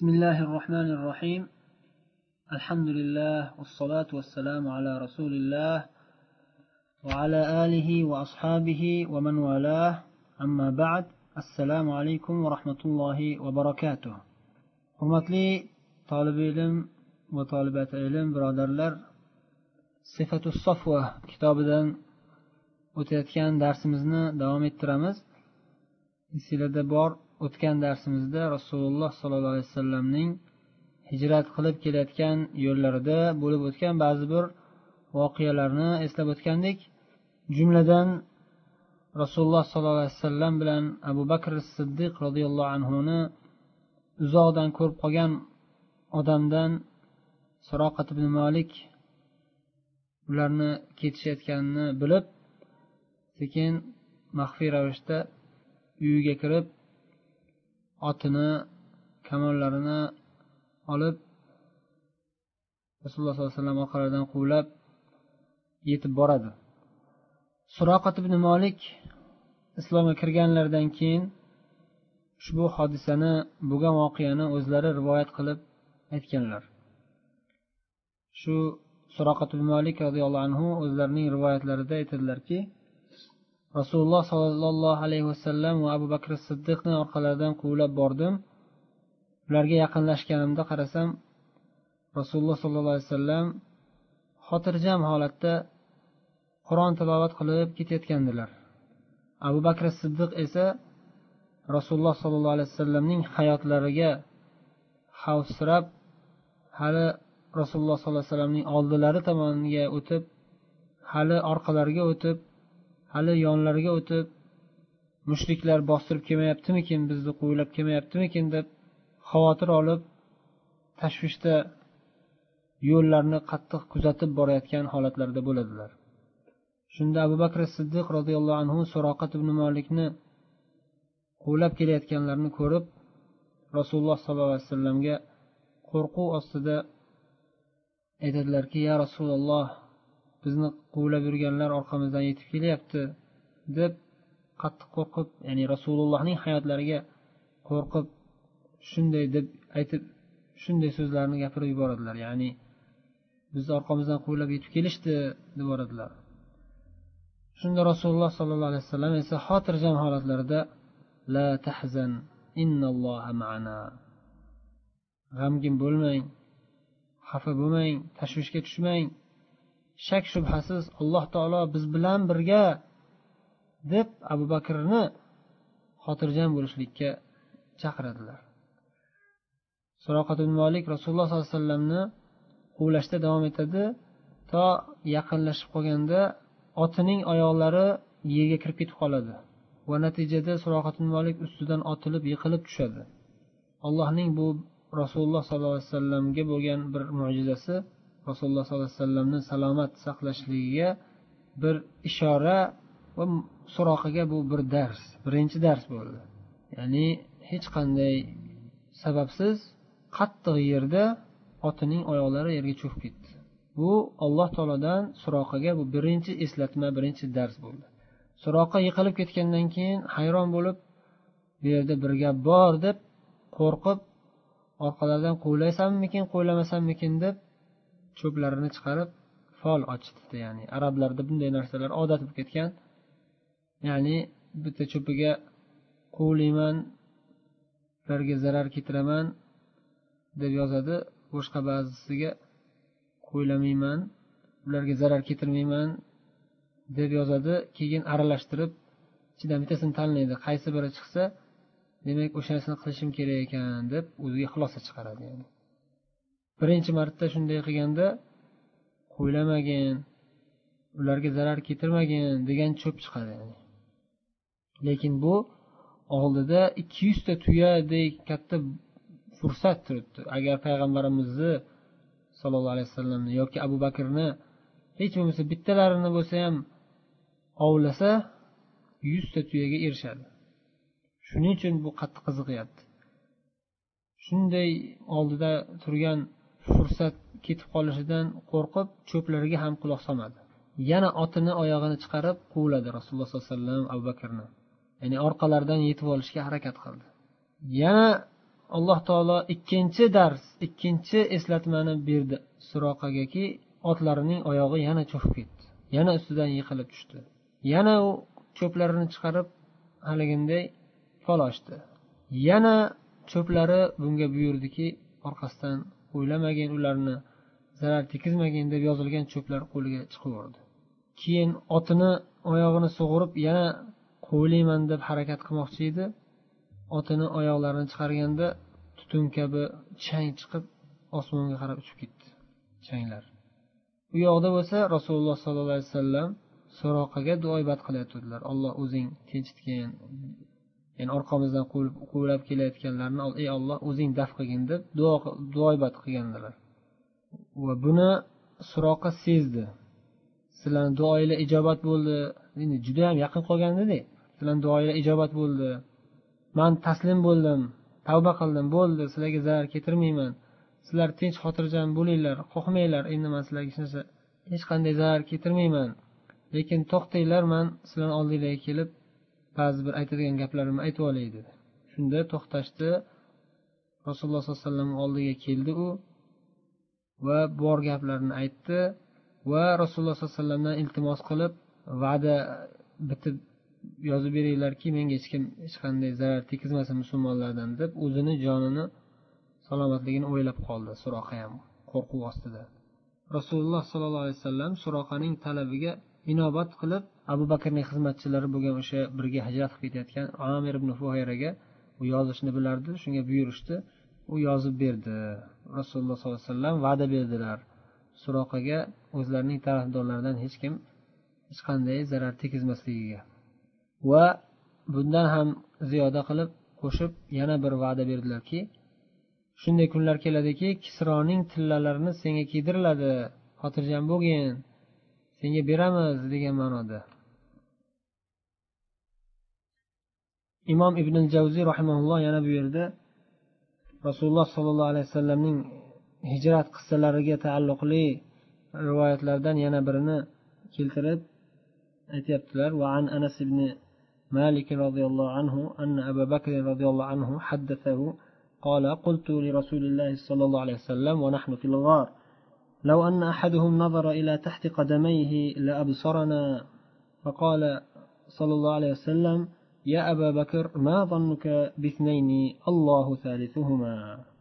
بسم الله الرحمن الرحيم. الحمد لله والصلاة والسلام على رسول الله وعلى آله وأصحابه ومن والاه. أما بعد. السلام عليكم ورحمة الله وبركاته. Hurmatli talib ilm va talibat ilm birodarlar, Sifatus Safwa kitobidan o'tayotgan darsimizni davom ettiramiz. Sizlarda bor o'tgan darsimizda Rasululloh sollallohu alayhi vasallamning hijrat qilib kelayotgan yo'llarida bo'lib o'tgan ba'zi bir voqealarni eslab o'tgandik. Jumladan Rasululloh sollallohu alayhi vasallam bilan Abu Bakr as-Siddiq radhiyallohu anhuni uzoqdan ko'rib qolgan odamdan Suroqat ibn Malik ularni ketishayotganini bilib, sekin maxfiy ravishda uyiga kirib, otini, kamonlarini olib Rasululloh sollallohu alayhi vasallam orqalaridan quvlab yetib boradi. Suroqat ibn Malik islomga kirganlaridan keyin ushbu hodisani, bo'lgan voqeani o'zlari rivoyat qilib aytganlar. Shu Suroqat ibn Malik radhiyallohu anhu o'zlarining rivoyatlarida aytadilarki, Rasululloh sollallohu alayhi vasallam va Abu Bakr as-Siddiqni orqalaridan quvlab bordim. Ularga yaqinlashganimda qarasam, Rasululloh sollallohu alayhi vasallam xotirjam holatda Qur'on tilovat qilib ketayotgandilar. Abu Bakr as-Siddiq esa Rasululloh sollallohu alayhi vasallamning hayotlariga xavfsirab, hali Rasululloh sollallohu alayhi vasallamning oldilari tomoniga o'tib, hali orqalariga o'tib, hali yonlariga o'tib, mushriklar bostirib kelmayaptimikin, bizni quvlab kelmayaptimikin deb xavotir olib, tashvishda yo'llarni qattiq kuzatib borayotgan holatlarda bo'ladilar. Shunda Abu Bakr as-Siddiq radhiyallohu anhu Suroqat ibn Malikni quvlab kelayotganlarini ko'rib, Rasululloh sollallohu alayhi vasallamga qo'rquv ostida aytadilarki, ya Rasululloh, bizni quvlab yurganlar orqamizdan yetib kelyapti deb qattiq qo'rqib, ya'ni Rasulullohning hayotlariga qo'rqib shunday deb aytib, shunday so'zlarni gapirib yuboradilar. Ya'ni bizni orqamizdan quvlab yetib kelishdi deb boradilar. Shunda Rasululloh sollallohu alayhi vasallam esa xotirjam holatlarida la tahzan innalloha ma'ana, g'amgin bo'lmang, xafa bo'lmang, tashvishga tushmang, shak shubhasiz Alloh taolo biz bilan birga deb Abu Bakrni xotirjam bo'lishlikka chaqiradilar. Suroqat ibn Malik Rasululloh sollallohu alayhi vasallamni quvlashda davom etadi, to yaqinlashib qolganda otining oyoqlari yerga kirib ketib qoladi va natijada Suroqat ibn Malik ustidan otilib yiqilib tushadi. Allohning bu Rasululloh sollallohu alayhi vasallamga bo'lgan bir mo'jizasi, Rasululloh sollallohu alayhi vasallamni salomat saqlashligiga bir ishora va Suroqaga bu bir dars, birinchi dars bo'ldi. Ya'ni hech qanday sababsiz qattiq yerda otining oyoqlari yerga cho'kib ketdi. Bu Alloh taolodan Suroqaga bu birinchi eslatma, birinchi dars bo'ldi. Suroqa yiqilib ketgandan keyin hayron bo'lib, bu yerda bir gap bor deb qo'rqib, orqalaridan quvlaysammikin, quvlamasammikin deb cho'plarini chiqarib fol ochdi. Ya'ni arablarda bunday narsalar odat bo'lib ketgan. Ya'ni bitta cho'piga quvlayman, ularga zarar keltiraman deb yozadi, boshqa ba'zisiga qo'ylamayman, ularga zarar keltirmayman deb yozadi. Keyin aralashtirib ichidan bittasini tanlaydi, qaysi biri chiqsa demak o'shanisini qilishim kerak ekan deb o'ziga xulosa chiqaradi. Yani birinchi marta shunday qilganda qo'ylamagin, ularga zarar keltirmagin degan cho'p chiqadi. Yani lekin bu oldida 200 ta tuyadek katta fursat turibdi. Agar payg'ambarimizni sollallohu alayhi vasallamni yoki Abu Bakrni hech bo'lmasa bittalarini bo'lsa ham ovlasa 100 ta tuyaga erishadi. Shuning uchun bu qattiq qiziqyapti. Shunday oldida turgan fursat ketib qolishidan qo'rqib cho'plariga ham quloq solmadi. Yana otini oyog'ini chiqarib quvladi Rasululloh sollallohu alayhi vasallam Abu Bakrni. Ya'ni orqalaridan yetib olishga harakat qildi. Yana alloh taolo ikkinchi eslatmani berdi Suroqagaki, otlarining oyog'i yana cho'kib ketdi, yana ustidan yiqilib tushdi, yana u cho'plarini chiqarib haliginday fol ochdi. Yana cho'plari bunga buyurdiki, orqasidan o'ylamagin, ularni zarar tekizmagin deb yozilgan cho'plar qo'liga chiqaverdi. Keyin otini oyog'ini sug'urib yana qo'ylayman deb harakat qilmoqchi edi. Otini oyoqlarini chiqarganda tutun kabi chang chiqib osmonga qarab uchib ketdi changlar. U yoqda bo'lsa Rasululloh sollallohu alayhi vasallam Suroqaga duoibat qilayotdilar. Alloh o'zing tinchitgin, ya'ni orqamizdan quvlab kelayotganlarni ey Alloh o'zing daf qilgin deb duoibat qilganlar. Va buni Suroqa sezdi. Sizlarning duoinglar ijobat bo'ldi. Endi juda ham yaqin qolgandi-da. Sizlarning duoinglar ijobat bo'ldi. Men taslim bo'ldim, tavba qildim, bo'ldi, sizlarga zarar keltirmayman. Sizlar tinch xotirjam bo'linglar, qo'rqmanglar. Endi men sizlarga hech qanday zarar keltirmayman. Lekin to'xtanglar, men sizlarning oldingizga kelib ba'zi bir aytadigan gaplarimni aytib olay dedi. Shunda to'xtashdi. Rasululloh sollallohu alayhi vasallam oldiga keldi u va bor gaplarni aytdi va Rasululloh sollallohu alayhi vasallamdan iltimos qilib, va'da bitib yozib beringlarki, menga hech qanday zarar tekizmasin musulmonlardan deb o'zini jonini salomatligini o'ylab qoldi. Suroqa ham qo'rquv ostida. Rasululloh sollallohu alayhi vasallam Suroqaning talabiga inobat qilib Abu Bakrning xizmatchilari bo'lgan o'sha birga hijrat qilib ketayotgan Amir ibn Fuhayraga u yozishni bilardi, shunga buyurishdi. U yozib berdi. Rasululloh sollallohu alayhi vasallam va'da berdilar. Suroqaga o'zlarining tarafdorlaridan hech qanday zarar tekizmasligiga. Va bundan ham ziyoda qilib qo'shib yana bir va'da berdilarki, shunday kunlar keladiki, Kisroning tillalarini senga kiydiriladi, xotirjam bo'lgin, senga beramiz degan ma'noda. Imom Ibn al-Jawziy rahimahulloh yana bu yerda Rasululloh sollallohu alayhi vasallamning hijrat qissalariga taalluqli rivoyatlardan yana birini keltirib aytayaptilar. Va an Anas ibn Malik radhiyallohu anhu anna Abu Bakr radhiyallohu anhu haddathahu قال قلت لرسول الله صلى الله عليه وسلم ونحن في الغار لو أن أحدهم نظر إلى تحت قدميه لأبصرنا فقال صلى الله عليه وسلم يا أبا بكر ما ظنك باثنين الله ثالثهما.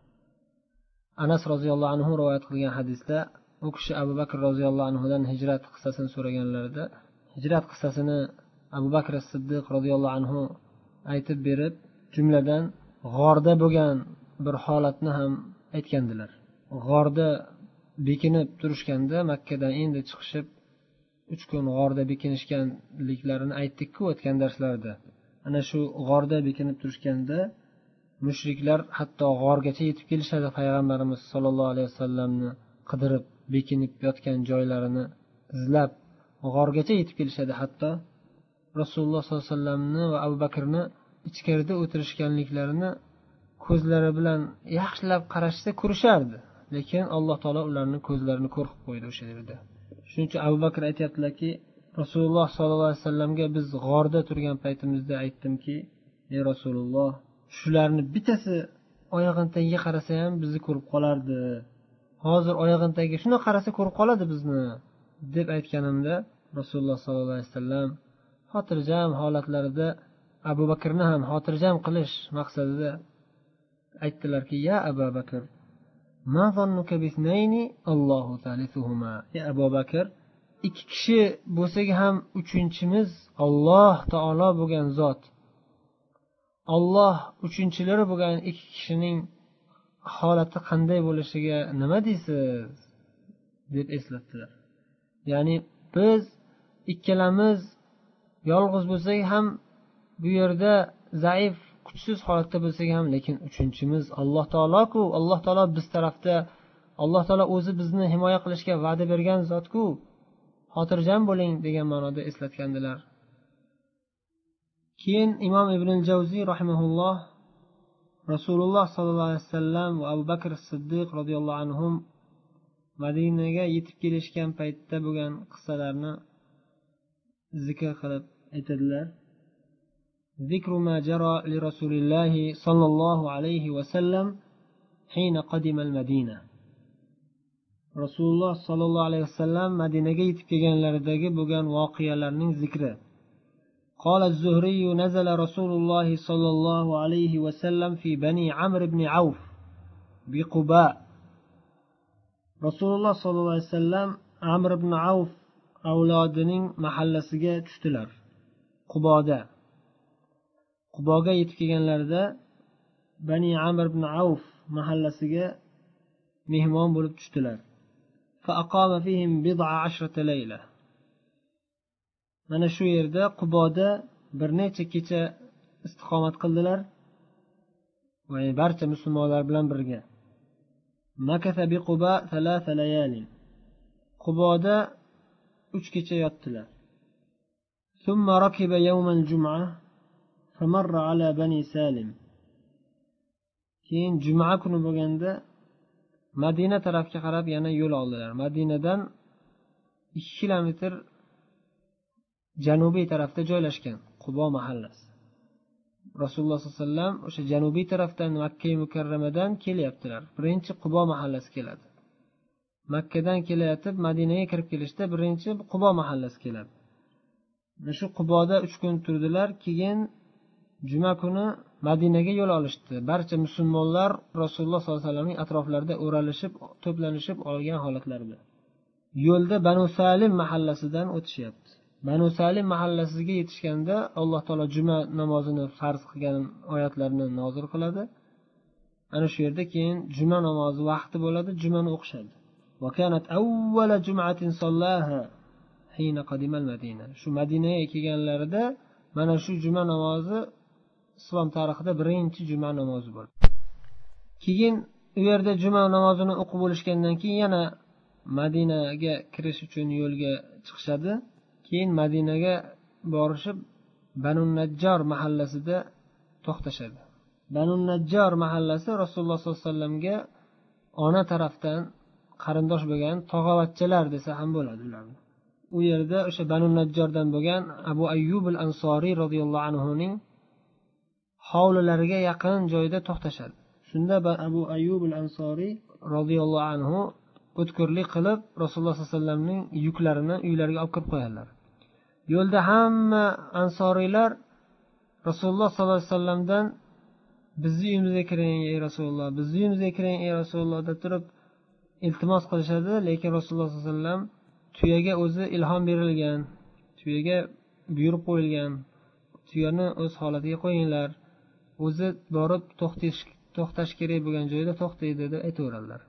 Anas roziyallohu anhu rivoyat qilgan hadisda u kishi Abu Bakr roziyallohu anhudan hijrat qissasini so'raganlarida hijrat qissasini Abu Bakr as-Siddiq roziyallohu anhu aytib berib, jumladan g'orda bo'lgan bir holatni ham aytgandilar. G'orda bekinib turishganda, Makkadan endi chiqishib 3 kun g'orda bekinishganliklarini aytdik-ku o'tgan darslarda. Ana shu g'orda bekinib turishganda mushriklar hatto g'orgacha yetib kelishadi, payg'ambarimiz sollallohu alayhi vasallamni qidirib bekinib yotgan joylarini izlab g'orgacha yetib kelishadi. Hatto Rasululloh sollallohu alayhi vasallamni va Abu Bakrni ichkarida o'tirishganliklarini ko'zlari bilan yaxshilab qarashsa ko'rishardi, lekin Alloh taolo ularning ko'zlarini ko'rqib qo'ydi o'sha yerda. Shuning uchun Abu Bakr aytayaptilarki, Rasululloh sollallohu alayhi vasallamga biz g'orda turgan paytimizda aytdimki, ey Rasululloh, shularni bittasi oyog'ini tagiga qarasa ham bizni ko'rib qolardi. Hozir oyog'ini tagiga shuni qarasa ko'rib qoladi bizni deb aytganimda, Rasululloh sollallohu alayhi vasallam xotirjam holatlarida Abu Bakrni ham xotirjam qilish maqsadida aytdilarki, ya Abu Bakr, ma zannuka bisnayni Allohu thalithuhuma. Ya Abu Bakr, ikki kishi bo'lsak ham uchinchimiz Alloh taolo bo'lgan zot. Alloh uchinchilari bo'lgan ikki kishining holati qanday bo'lishiga nima deysiz deb eslatdilar. Ya'ni biz ikkalamiz yolg'iz bo'lsak ham, bu yerda zaif, kuchsiz holatda bo'lsak ham, lekin uchinchimiz Alloh taolo-ku. Alloh taolo biz tarafda, Alloh taolo o'zi bizni himoya qilishga va'da bergan zot-ku. Xotirjam bo'ling degan ma'noda eslatgandilar. Keyin Imom Ibn al-Jawziy rahimahulloh Rasululloh sollallohu alayhi vasallam va Abu Bakr as-Siddiq radhiyallohu anhum Madinaga yetib kelishgan paytda bo'lgan qissalarni zikr qilib aytadilar. ذكر ما جرى لرسول الله صلى الله عليه وسلم حين قدم المدينة. rasululloh sollallohu alayhi vasallam madinaga yetib kelganlaridagi bo'lgan voqealarning zikri. قال الزهري نزل رسول الله صلى الله عليه وسلم في بني عمرو بن عوف بقباء. rasululloh sollallohu alayhi vasallam Amr ibn Avf avlodining mahallasiga tushdilar. Quboga yetib kelganlarida Bani Amr ibn Avf mahallasiga mehmon bo'lib tushdilar. فأقام فيهم بضع عشرة ليلة. mana shu yerda Quboda bir necha kecha istiqomat qildilar, ya'ni barcha musulmonlar bilan birga. Makatha bi Quba 3 layalin. Quboda 3 kecha yotdilar. ثم ركب يوم الجمعة فمر على بني سالم. keyin juma kuni bo'lganda Madina tarafga qarab yana yo'l oldilar. Madinadan 2 kilometr janubiy tarafda joylashgan Qubo mahallasi. Rasululloh sollallohu alayhi vasallam o'sha janubiy tarafdan Makka mukarramadan kelyaptilar. Birinchi Qubo mahallasi keladi. Makkadan kelayotib Madinaga kirib kelishda birinchi Qubo mahallasi keladi. Shu Quboda 3 kun turdilar, keyin juma kuni Madinaga yo'l olishdi. Barcha musulmonlar Rasululloh sollallohu alayhi vasallamning atroflarida o'ralishib, to'planishib olgan holatlarida. Yo'lda Banu Salim mahallasidan o'tishyapti. Banu Salim mahallasiga yetishganda Alloh taolo juma namozini farz qilgan oyatlarni nozil qiladi. Ana shu yerda keyin juma namozi vaqti bo'ladi, jumani o'qishadi. Va kanat awwala jum'atin sallaha hina qadima al-Madina. Shu Madinaga kelganlarida mana shu juma namozi islom tarixida birinchi juma namozi bo'ldi. Keyin u yerda juma namozini o'qib bo'lishgandan keyin yana Madinaga kirish uchun yo'lga chiqishadi. Keyin Madinaga borishib Banu Najjar mahallasida to'xtashadi. Banu Najjar mahallasi Rasululloh sollallohu alayhi vasallamga ona tarafdan qarindosh bo'lgan tog'avachchalar desa ham bo'ladi ularni. U yerda o'sha Banu Najjardan bo'lgan Abu Ayyub al-Ansoriy radhiyallohu anhu ning hovlilariga yaqin joyda to'xtashadi. Shunda Abu Ayyub al-Ansoriy radhiyallohu anhu o'tkirlik qilib Rasululloh sollallohu alayhi vasallamning yuklarini uylariga olib kirib qo'yadilar. Yo'lda hamma ansoriylar Rasululloh sollallohu alayhi vasallamdan bizni uyimizga kiring ey Rasululloh, bizni uyimizga kiring ey Rasululloh deb turib iltimos qilishadi, lekin Rasululloh sollallohu alayhi vasallam tuyaga o'zi ilhom berilgan, tuyaga buyurib qo'yilgan, tuyani o'z holatiga qo'yinglar, o'zi borib to'xtash kerak bo'lgan joyda to'xtaydi deb aytaveradilar.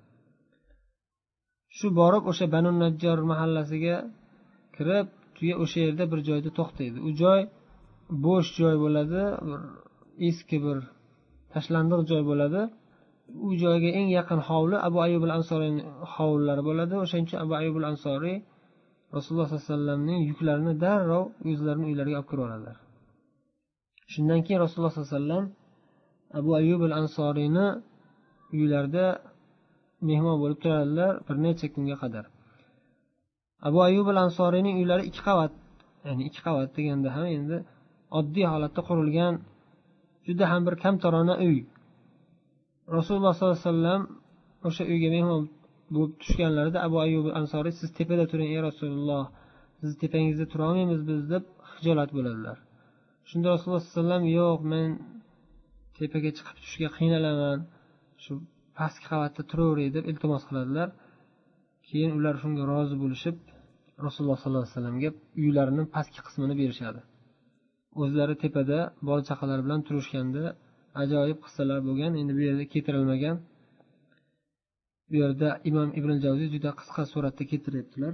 Shu borib o'sha Banu Najjar mahallasiga kirib, tuya o'sha yerda bir joyda to'xtaydi. U joy bo'sh joy bo'ladi, eski bir tashlandiq joy bo'ladi. U joyga eng yaqin hovli Abu Ayyub al-Ansoriy hovlilari bo'ladi. O'shaning uchun Abu Ayyub al-Ansoriy Rasululloh sollallohu alayhi vasallamning yuklarini darrov o'zlarining uylariga olib kirib oladilar. Shundan keyin Rasululloh sollallohu alayhi vasallam Abu Ayyub al-Ansoriyni uylarida mehmon bo'lib turadilar bir necha kunga qadar. Abu Ayyub al-Ansoriyning uylari 2 qavat, ya'ni 2 qavat deganda ham endi oddiy holatda qurilgan juda ham bir kamtarona uy. Rasululloh sollallohu alayhi vasallam o'sha uyga mehmon bo'lib tushganlarida Abu Ayyub al-Ansoriy siz tepada turing ey Rasululloh, siz tepangizda tura olmaymiz biz deb xijolat bo'ladilar. Shunda Rasululloh sollallohu alayhi vasallam yo'q, men tepaga chiqib tushishga qiynalaman, shu pastki qavatda turaveray deb iltimos qiladilar. Keyin ular shunga rozi bo'lishib Rasululloh sollallohu alayhi vasallamga uylarining pastki qismini berishadi. O'zlari tepada bola chaqalar bilan turishganda ajoyib qissalar bo'lgan, endi bu yerda keltirilmagan. Bu yerda Imom Ibn al-Jawziy juda qisqa suratda keltiryaptilar.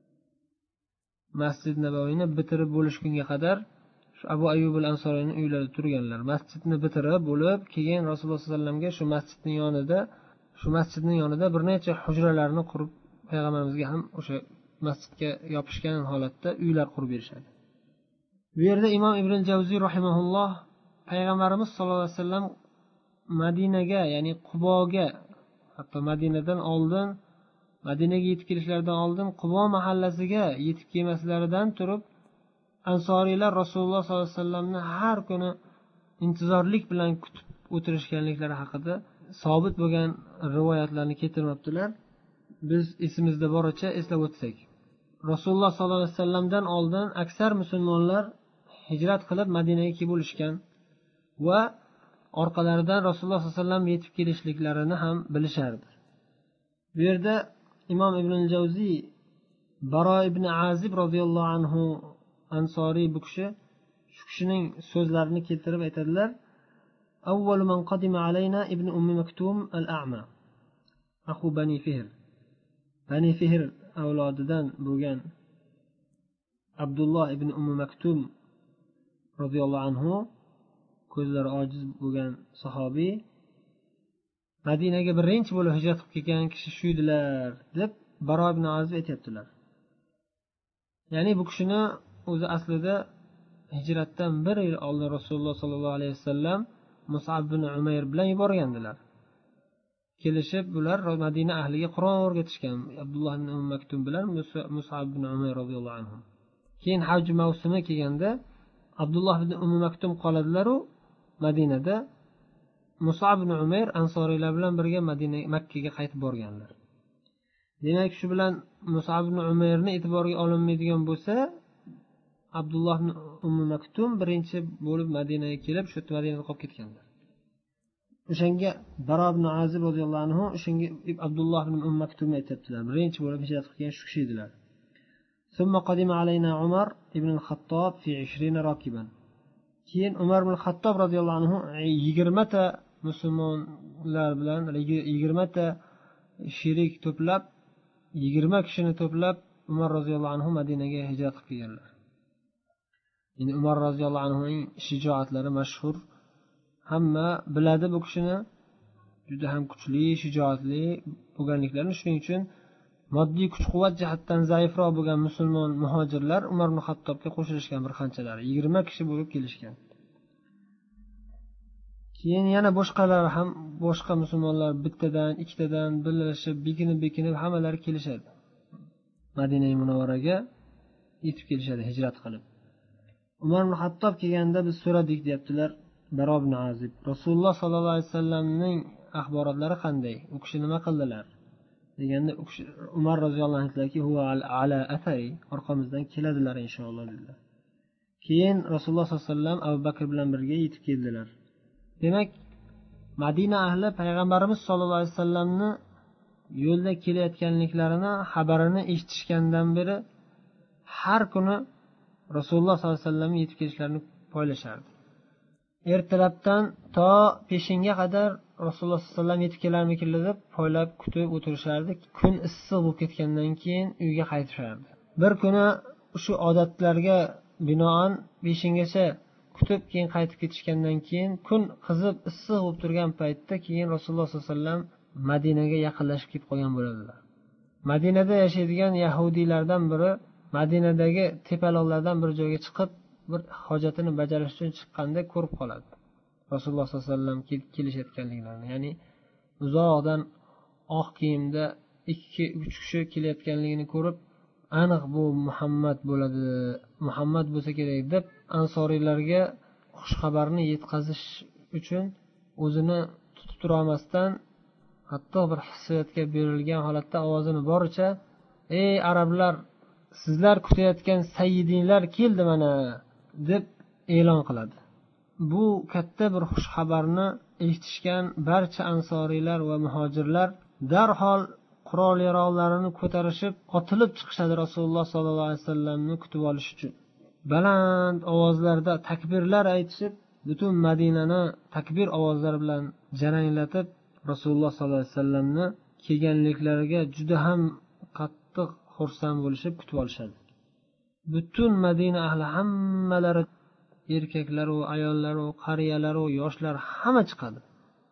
Masjid Nabaviyni bitirib bo'lishgunga qadar shu Abu Ayyub al-Ansoriyning uylarida turganlar. Masjidni bitirib bo'lib, keyin Rasululloh sollallohu alayhi vasallamga shu masjidning yonida bir necha hujralarni qurib payg'ambarimizga ham o'sha masjidga yopishgan holatda uylar qurib berishadi. Bu yerda Imom Ibn al-Jawziy rahimahulloh payg'ambarimiz sollallohu alayhi vasallam Madinaga, ya'ni Quboga, hatto Madinadan oldin, Madinaga yetib kelishlaridan oldin Qubo mahallasiga yetib kelmaslaridan turib ansoriylar rasululloh sollallohu alayhi vasallamni har kuni intizorlik bilan kutib o'tirishganliklari haqida sobit bo'lgan rivoyatlarni keltirmabdilar. Biz esimizda boricha eslab o'tsak, rasululloh sollallohu alayhi vasallamdan oldin aksar musulmonlar hijrat qilib madinaga kelib bo'lishgan va orqalaridan rasululloh sollallohu alayhi vasallam yetib kelishliklarini ham bilishardi. Bu yerda imom ibn Javziy Baro ibn Azib roziyallohu anhu ansoriy bu kishi shu kishining so'zlarini keltirib aytadilar: avvalu man qadima alayna ibn ummi maktum al-a'ma axu bani fihr avlodidan bo'lgan Abdulloh ibn ummi maktum roziyallohu anhu, ko'zlari ojiz bo'lgan sahobiy, Madinaga birinchi bo'lib hijrat qilib kelgan kishi shu edilar deb Baro ibn Azib aytibdilar. Ya'ni bu kishini o'zi aslida hijratdan bir yil oldin rasululloh sollallohu alayhi vasallam Mus'ab ibn Umayr bilan yuborgandilar. Kelishib bular Madina ahliga Qur'on o'rgatishgan, Abdulloh ibn Umm Maktum bilan Mus'ab ibn Umayr roziyallohu anhu. Keyin haj mavsumi kelganda Abdulloh ibn Umm Maktum qoladilar-u Madinada, Mus'ab ibn Umayr ansoriylar bilan birga Makkaga qaytib borganlar. Demak, shu bilan Mus'ab ibn Umayrni e'tiborga olinmaydigan bo'lsa, Abdulloh ibn Umm Maktum birinchi bo'lib Madinaga kelib, shu Madinada qolib ketganlar. O'shanga Baro ibn Azib roziyallohu anhu o'shanga Abdulloh ibn Umm Maktumni aytibdilar. Birinchi bo'lib hijrat qilgan shu kishi edilar. Summa qadima alayna Umar ibn al-Khattob fi 20 rakiban. Keyin Umar ibn al-Khattob roziyallohu anhu 20 ta musulmonlar bilan 20 ta sherik to'plab 20 kishini to'plab Umar roziyallohu anhu Madinaga hijrat qilib kelganlar. Endi Umar roziyallohu anhuning shijoatlari mashhur. Hamma biladi bu kishini, juda ham kuchli, shijoatli bo'lganliklarini. Shuning uchun moddiy kuch-quvvat jihatdan zaifroq bo'lgan musulmon muhojirlar Umar ibn Xattobga qo'shilishgan bir qanchalari, 20 kishi bo'lib kelishgan. Keyin yana boshqalari ham, boshqa musulmonlar bittadan, ikkitadan birlashib, bekinib hammalari kelishadi. Madina Munavvaraga yetib kelishadi hijrat qilib. Umar ibn Xattob kelganda biz so'radik, deyaptilar Baro ibn Azib. Rasululloh sollallohu alayhi vasallamning axborotlari qanday? U kishi nima qildilar? Deganda Umar roziyallohu anhu aytdilarki, huwa ala athari, orqamizdan keladilar inshaalloh dedilar. Keyin Rasululloh sollallohu alayhi vasallam Abu Bakr bilan birga yetib keldilar. Demak, Madina ahli payg'ambarimiz sollallohu alayhi vasallamni yo'lda kelayotganliklarini xabarini eshitishgandan beri har kuni Rasululloh sollallohu alayhi vasallamning yetib kelishlarini poylashardi. Ertalabdan to peshinga qadar Rasululloh sollallohu alayhi vasallam yetib kelarmikin deb poylab kutib o'tirishardi. Kun issiq bo'lib ketgandan keyin uyga qaytishardi. Bir kuni shu odatlarga binoan peshingacha kutib keyin qaytib ketishgandan keyin kun qizib issiq bo'lib turgan paytda keyin Rasululloh sollallohu alayhi vasallam Madinaga yaqinlashib kelib qolgan bo'ladilar. Madinada yashaydigan yahudiylardan biri Madinadagi tepaloqlardan bir joyga chiqib bir hojatini bajarish uchun chiqqanda ko'rib qoladi Rasululloh sollallohu alayhi vasallam kelishayotganliklarini. Ya'ni uzoqdan oq kiyimda 2-3 kishi kelayotganligini ko'rib, aniq bu Muhammad bo'ladi, Muhammad bo'lsa kerak deb ansoriylarga xush xabarni yetkazish uchun o'zini tutib tura olmasdan, hatto bir hissiyotga berilgan holatda ovozini boricha: "Ey arablar, sizlar kutayotgan sayyidinglar keldi mana", deb e'lon qiladi. Bu katta bir xush xabarni eshitishgan barcha ansoriylar va muhojirlar darhol qurol-yarog'larini ko'tarishib otilib chiqishadi Rasululloh sollallohu alayhi vasallamni kutib olish uchun. Baland ovozlarda takbirlar aytishib, butun Madinani takbir ovozlari bilan jaranglatib Rasululloh sollallohu alayhi vasallamni kelganliklariga juda ham qattiq xursand bo'lishib kutib olishadi. Butun Madina ahli hammalari, erkaklari, ayollari, qariyalari, yoshlar hamma chiqadi.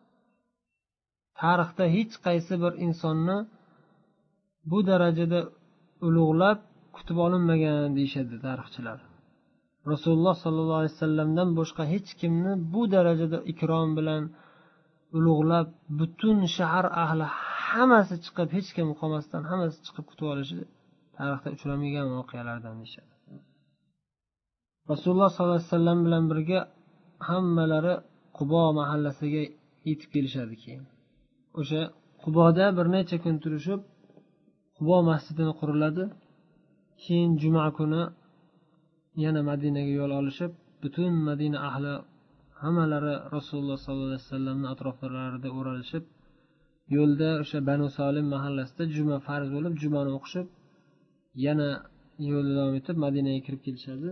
Tarixda hech qaysi bir insonni bu darajada ulug'lab kutib olinmagan deyshadi tarixchilar. Rasululloh sollallohu alayhi vasallamdan boshqa hech kimni bu darajada ikrom bilan ulug'lab, butun shahar ahli hammasi chiqib, hech kim qolmasdan hammasi chiqib kutib olishi tarixda uchramagan voqealardan deyshadi. rasululloh sollallohu alayhi vasallam bilan birga hammalari Qubo mahallasiga yetib kelishadi. Keyin o'sha Quboda bir necha kun turishib Qubo masjidini quriladi. Keyin juma kuni yana Madinaga yo'l olishib, butun Madina ahli hammalari rasululloh sollallohu alayhi vasallamning atroflarida o'ralishib, yo'lda o'sha Banu Solim mahallasida juma farz bo'lib, jumani o'qishib, yana yo'lda davom etib Madinaga kirib kelishadi.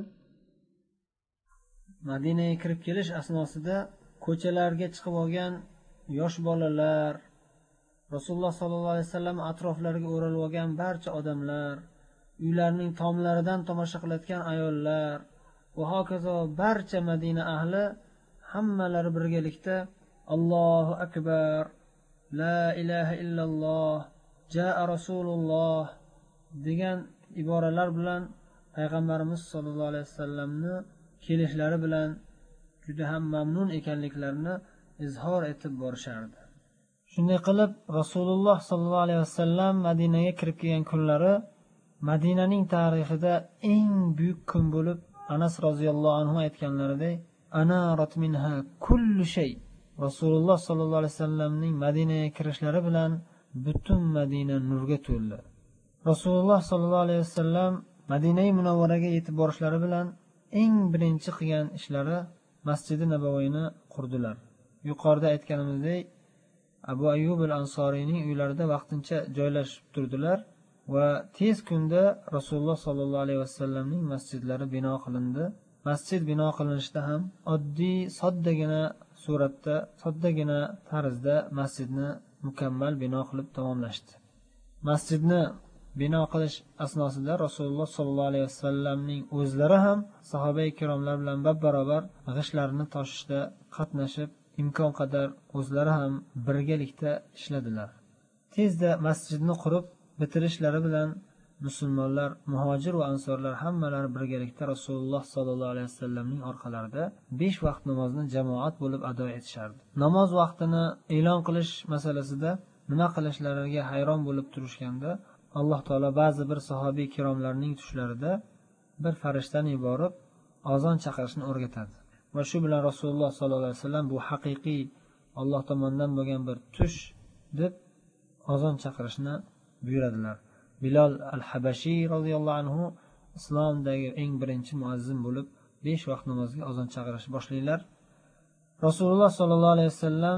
Madinaga kirib kelish asnosida ko'chalarga chiqib olgan yosh bolalar, rasululloh sollallohu alayhi vasallam atroflariga o'ralib olgan barcha odamlar, uylarning tomlaridan tomosha qilayotgan ayollar va hokazo barcha Madina ahli hammalari birgalikda Allohu akbar, la ilaha illalloh, jaa rasululloh degan iboralar bilan payg'ambarimiz sollallohu alayhi vasallamni kelishlari bilan juda ham mamnun ekanliklarini izhor etib borishardi. Shunday qilib rasululloh sollallohu alayhi vasallam Madinaga kirib kelgan kunlari Madinaning tarixida eng buyuk kun bo'lib, Anas roziyallohu anhu aytganlaridek, anarat minha kullu shay. Rasululloh sollallohu alayhi vasallamning Madinaga kirishlari bilan butun Madina nurga to'ldi. Rasululloh sollallohu alayhi vasallam Madinai Munawvaraga yetib borishlari bilan eng birinchi qilgan ishlari Masjidi Nabaviyni qurdilar. Yuqorida aytganimizdek, Abu Ayyub al-Ansoriyning uylarida vaqtincha joylashib turdilar va tez kunda Rasululloh sollallohu alayhi vasallamning masjidlari bino qilindi. Masjid bino qilinishda ham oddiy, soddagina suratda, soddagina tarzda masjidni mukammal bino qilib tamomlashdi. Masjidni bino qilish asnosida Rasululloh sollallohu alayhi vasallamning o'zlari ham sahoba-i kiromlar bilan bab-barobar g'ishtlarni toshishda qatnashib, imkon qadar o'zlari ham birgalikda ishladilar. Tezda masjidni qurib bitirishlari bilan musulmonlar, muhojir va ansorlar hammalari birgalikda Rasululloh sollallohu alayhi vasallamning orqalarida 5 vaqt namozni jamoat bo'lib ado etishardi. Namoz vaqtini e'lon qilish masalasida nima qilishlariga hayron bo'lib turishganda, Alloh taolo ba'zi bir sahobiy kiromlarning tushlarida bir farishtani yuborib azon chaqirishni o'rgatadi. Va shu bilan Rasululloh sollallohu alayhi vasallam bu haqiqiy Alloh tomonidan bo'lgan bir tush deb azon chaqirishni buyuradilar. Bilal al-Habashi roziyallohu anhu islomdagi eng birinchi muazzin bo'lib 5 vaqt namozga azon chaqirishni boshlaydilar. Rasululloh sollallohu alayhi vasallam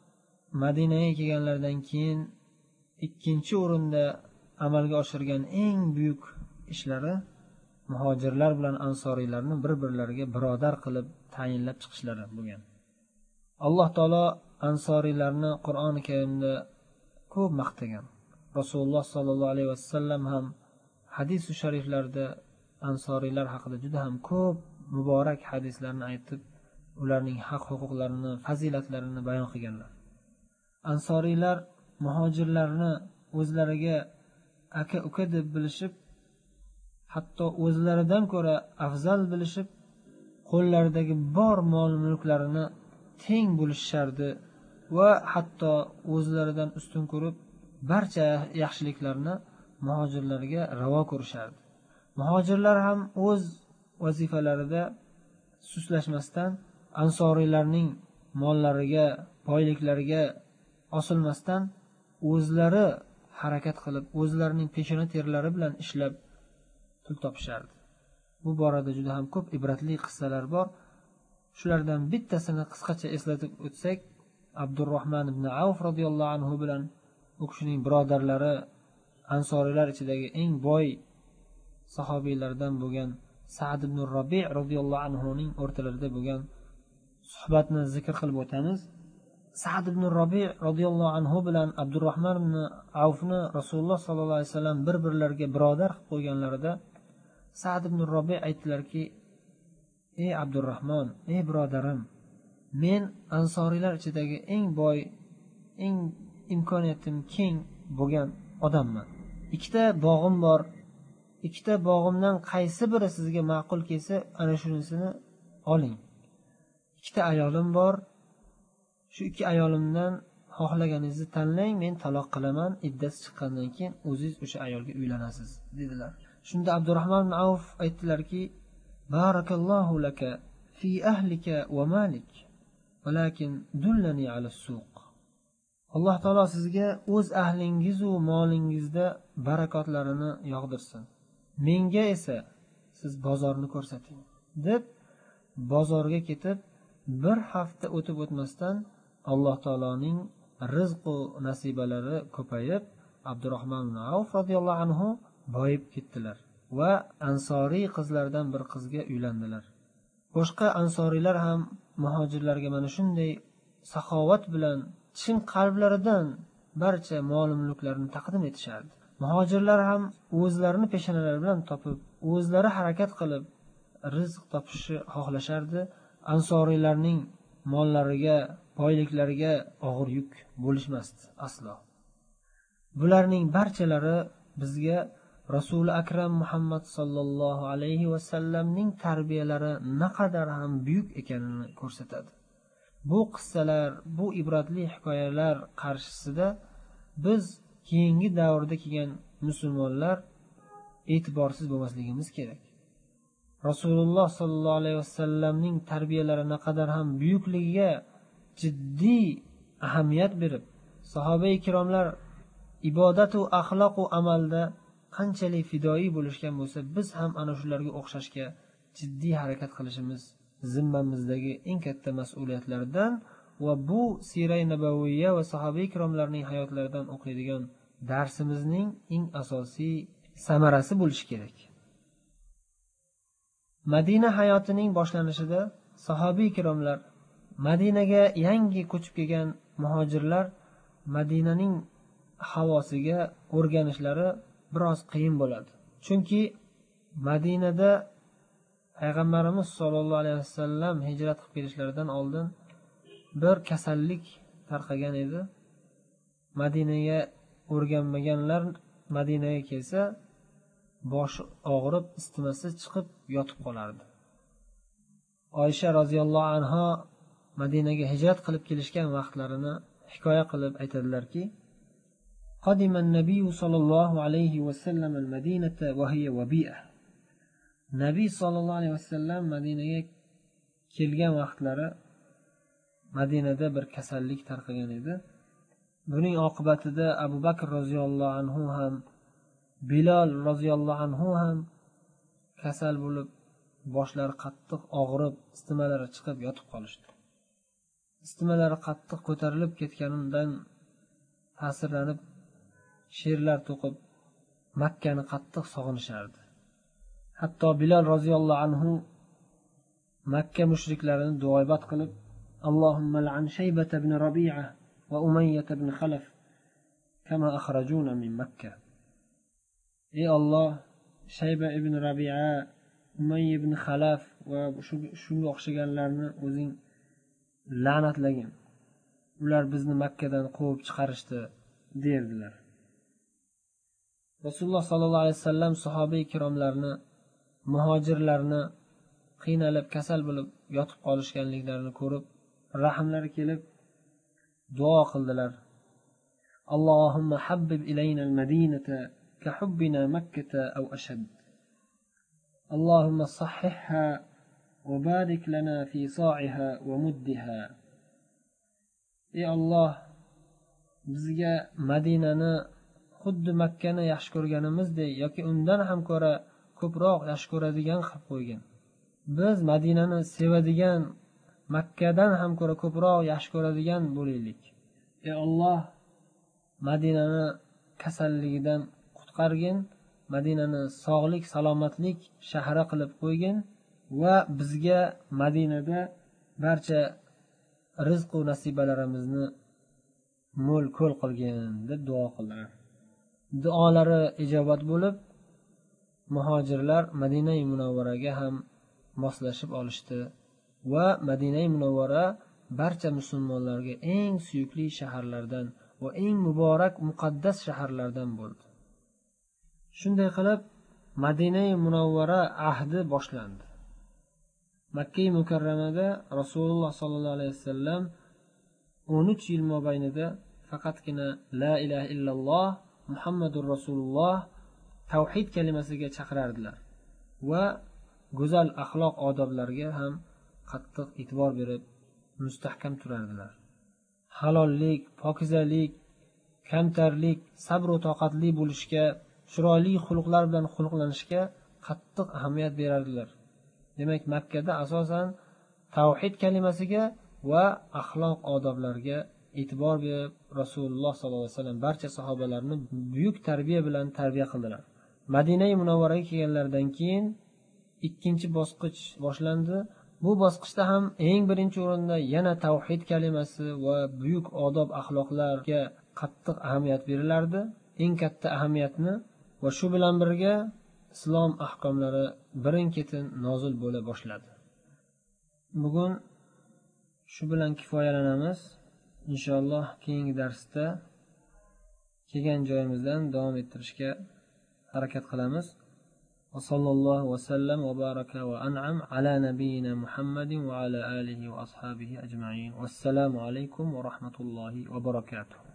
Madinaga kelganlaridan keyin ikkinchi o'rinda amalga oshirgan eng buyuk ishlari muhojirlar bilan ansoriylarni bir-birlariga birodar qilib tayinlab chiqishlari bo'lgan. Alloh taolo ansoriylarni Qur'oni Karimda ko'p maqtagan. Rasululloh sollallohu alayhi vasallam ham hadis va shariflarda ansoriylar haqida juda ham ko'p muborak hadislarni aytib, ularning haq-huquqlarini, fazilatlarini bayon qilganlar. Ansoriylar muhojirlarni o'zlariga aka-uka deb bilishib, hatto o'zlaridan ko'ra afzal bilishib, qo'llaridagi bor mol-mulklarini teng bo'lishardi va hatto o'zlaridan ustun ko'rib barcha yaxshiliklarni muhojirlarga ravo ko'rishardi. Muhojirlar ham o'z vazifalarida suslashmasdan, ansoriylarning mollariga, boyliklariga osilmasdan o'zlari harakat qilib, o'zlarining peshona terlari bilan ishlab pul topishardi. Bu borada juda ham ko'p ibratli qissalar bor. Shulardan bittasini qisqacha eslatib o'tsak, Abdurrahman ibn Avf radhiyallohu anhu bilan u kishining birodarlari ansoriylar ichidagi eng boy sahobiylardan bo'lgan Sa'd ibn Rabi' radhiyallohu anhu ning o'rtalarida bo'lgan suhbatni zikr qilib o'tamiz. Sa'd ibn Rabi' radhiyallohu anhu bilan Abdurrahman ibn Avfni Rasululloh sollallohu alayhi vasallam bir-birlariga birodar qilib qo'yganlarida Sa'd ibn Rabi' aytdilarki: "Ey Abdurrahman, ey birodarim, men ansoriylar ichidagi eng boy, eng imkoniyatim keng bo'lgan odamman. 2ta bog'im bor. 2ta bog'imdan qaysi biri sizga ma'qul kelsa, ana shunisini oling. 2ta ayolim bor. Shu 2 ayolimdan xohlaganingizni tanlang, men taloq qilaman. Iddasi chiqqandan keyin o'zingiz o'sha ayolga uylanasiz", dedilar. Shunda Abdurrahman ibn Avf aytdilarki: barakallohu laka fi ahlika va malik walakin dullani ala suq. Alloh taolo sizga o'z ahlingiz va molingizda barakotlarini yog'dirsin. Menga esa siz bozorni ko'rsating deb bozorga ketib bir hafta o'tib o'tmasdan Alloh taoloning rizq va nasibalari ko'payib Abdurrahmon ibn Avf radhiyallohu anhu boyib ketdilar va ansoriy qizlardan bir qizga uylandilar. Boshqa ansoriylar ham muhojirlarga mana shunday saxovat bilan chin qalblaridan barcha mol-mulklarini taqdim etishardi. Muhojirlar ham o'zlarini peshonalari bilan topib, o'zlari harakat qilib rizq topishni xohlashardi. Ansoriylarning mollariga, boyliklariga og'ir yuk bo'lishmasdi aslo. Bularning barchalari bizga Rasuli akram Muhammad sallallohu alayhi va sallamning tarbiyalari naqadar ham buyuk ekanini ko'rsatadi. Bu qissalar, bu ibratli hikoyalar qarshisida biz keyingi davrda kelgan musulmonlar e'tiborsiz bo'lmasligimiz kerak. Rasululloh sallallohu alayhi vasallamning tarbiyalari naqadar ham buyukligiga jiddiy ahamiyat berib, sahoba-i kiromlar ibodat va axloq va amalda qanchalik fidoyi bo'lishgan bo'lsa, biz ham ana shularga o'xshashga jiddiy harakat qilishimiz zimmamizdagi eng katta mas'uliyatlardan va bu siray nabaviyya va sahoba-i kiromlarning hayotlaridan o'qiydigan darsimizning eng asosiy samarasi bo'lishi kerak. Madina hayotining boshlanishida sahoba-i kiromlar, Madinaga yangi ko'chib kelgan muhojirlar Madinaning havosiga o'rganishlari biroz qiyin bo'ladi. Chunki Madinada Payg'ambarimiz sollallohu alayhi vasallam hijrat qilib kelishlaridan oldin bir kasallik tarqagan edi. Madinaga o'rganmaganlar Madinaga kelsa, boshi og'rib, isitmasi chiqib yotib qolardi. Oysha roziyallohu anha Madinaga hijrat qilib kelishgan vaqtlarini hikoya qilib aytadilarki, قدم النبي صلى الله عليه وسلم المدينة وهي وبيئة. Nabiy sallallohu alayhi vasallam Madinaga kelgan vaqtlari Madinada bir kasallik tarqagan edi. Buning oqibatida Abu Bakr roziyallohu anhu ham, Bilal roziyallohu anhu ham kasal bo'lib, boshlari qattiq og'rib, istimalari chiqib yotib qolishdi. Istimalari qattiq ko'tarilib ketganidan ta'sirlanib she'rlar to'qib Makkani qattiq sog'inishardi. Hatto Bilal roziyallohu anhu Makka mushriklarini duoibat qilib, Allohumma al'an Shaybata ibn Rabi'a va Umayyah ibn Khalaf kama akhrajuna min Makka. Ey Alloh, Shayba ibn Rabi'a, Umayyah ibn Khalaf va shunga o'xshaganlarni o'zing la'natlagin. Ular bizni Makkadan quvib chiqarishdi derdilar. Rasululloh sallallohu alayhi vasallam sahoba-i kiromlarni, muhojirlarni qiynalib, kasal bo'lib yotib qolishganliklarini ko'rib, rahmlari kelib duo qildilar. Allohumma habbib ilayna al-Madinata ka hubbina Makkata aw ashad. Allohumma sahhihha va barik lana fi sa'iha va muddiha. Ey Alloh, bizga Madinani xuddi Makkani yaxshi ko'rganimizdek yoki undan ham ko'ra ko'proq yaxshi ko'radigan qilib qo'ygan. Biz Madinani sevadigan, Makkadan ham ko'ra ko'proq yaxshi ko'radigan bo'laylik. Ey Alloh, Madinani kasalligidan qutqargin, Madinani sog'lik, salomatlik shahri qilib qo'ygin va bizga Madinada barcha rizq va nasibalarimizni mo'l ko'l qilgin deb duo qildilar. Duolari ijobat bo'lib, muhojirlar Madina-i Munawvaraga ham moslashib olishdi va Madina-i Munawvara barcha musulmonlarga eng suyukli shaharlardan va eng muborak, muqaddas shaharlardan bo'ldi. Shunday qilib Madina-i Munawvara ahdi boshlandi. Makka-i Mukarramada Rasululloh sallallohu alayhi vasallam 13 yil mobaynida faqatgina la ilaha illalloh Muhammadur Rasululloh tavhid kalimasiga chaqirardilar va go'zal axloq odoblarga ham qattiq e'tibor berib mustahkam turardilar. Halollik, pokizalik, kamtarlik, sabr va toqatli bo'lishga, chiroyli xulqlar bilan xulqlanishga qattiq ahamiyat berardilar. Demak, Makkada asosan tavhid kalimasiga va axloq odoblarga e'tibor berib Rasululloh sollallohu alayhi vasallam barcha sahobalarni buyuk tarbiya bilan tarbiya qildilar. Madina-i Munavvaraga kelganlaridan keyin ikkinchi bosqich boshlandi. Bu bosqichda ham eng birinchi o'rinda yana tavhid kalimasi va buyuk odob axloqlarga qattiq ahamiyat berilardi. Eng katta ahamiyatni va shu bilan birga islom ahkomlari birin-ketin nozil bo'la boshladi. Bugun shu bilan kifoyalanamiz. Inshaalloh keyingi darsda kelgan joyimizdan davom ettirishga harakat qilamiz. وصلى الله وسلم وبارك وأنعم على نبينا محمد وعلى آله وأصحابه أجمعين والسلام عليكم ورحمة الله وبركاته.